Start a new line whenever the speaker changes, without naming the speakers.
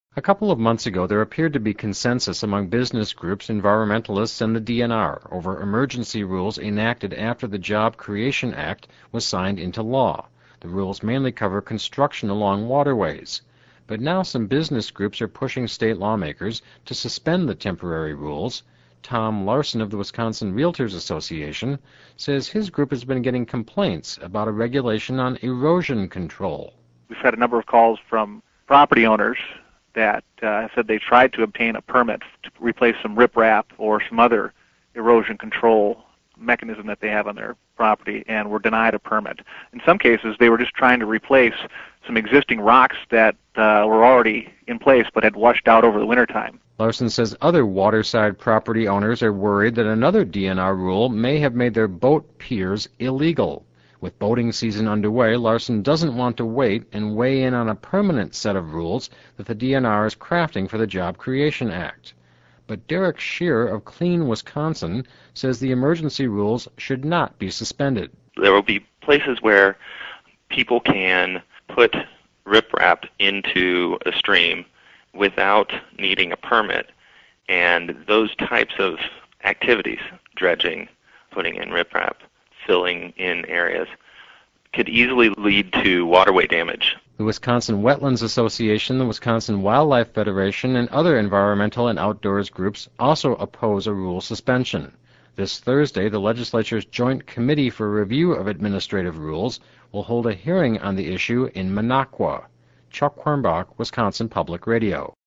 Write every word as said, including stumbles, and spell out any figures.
A couple of months ago, there appeared to be consensus among business groups, environmentalists, and the D N R over emergency rules enacted after the Job Creation Act was signed into law. The rules mainly cover construction along waterways. But now some business groups are pushing state lawmakers to suspend the temporary rules. Tom Larson of the Wisconsin Realtors Association says his group has been getting complaints about a regulation on erosion control.
We've had a number of calls from property owners that uh, said they tried to obtain a permit to replace some riprap or some other erosion control mechanism that they have on their property and were denied a permit. In some cases, they were just trying to replace some existing rocks that uh, were already in place but had washed out over the wintertime.
Larson says other waterside property owners are worried that another D N R rule may have made their boat piers illegal. With boating season underway, Larson doesn't want to wait and weigh in on a permanent set of rules that the D N R is crafting for the Job Creation Act. But Derek Shear of Clean Wisconsin says the emergency rules should not be suspended.
There will be places where people can put riprap into a stream without needing a permit, and those types of activities, dredging, putting in riprap, filling in areas, could easily lead to waterway damage.
The Wisconsin Wetlands Association, the Wisconsin Wildlife Federation, and other environmental and outdoors groups also oppose a rule suspension. This Thursday, the legislature's Joint Committee for Review of Administrative Rules will hold a hearing on the issue in Minocqua. Chuck Quirmbach, Wisconsin Public Radio.